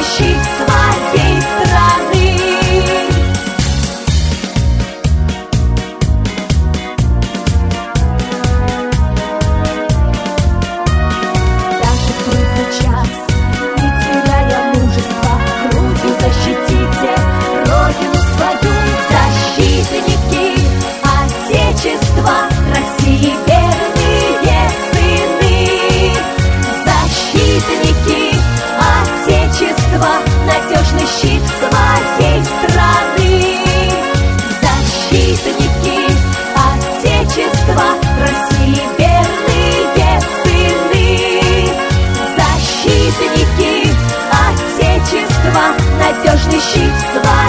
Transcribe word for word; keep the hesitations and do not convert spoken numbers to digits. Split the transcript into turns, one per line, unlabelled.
щит своей страны. Даже в трудный час, не теряя мужества, грудью защитите Родину свою. Защитники Отечества, России верные сыны. Защитники Отечества, надежный щит своей страны. Защитники Отечества, России верные сыны. Защитники Отечества, надежный щит своей страны.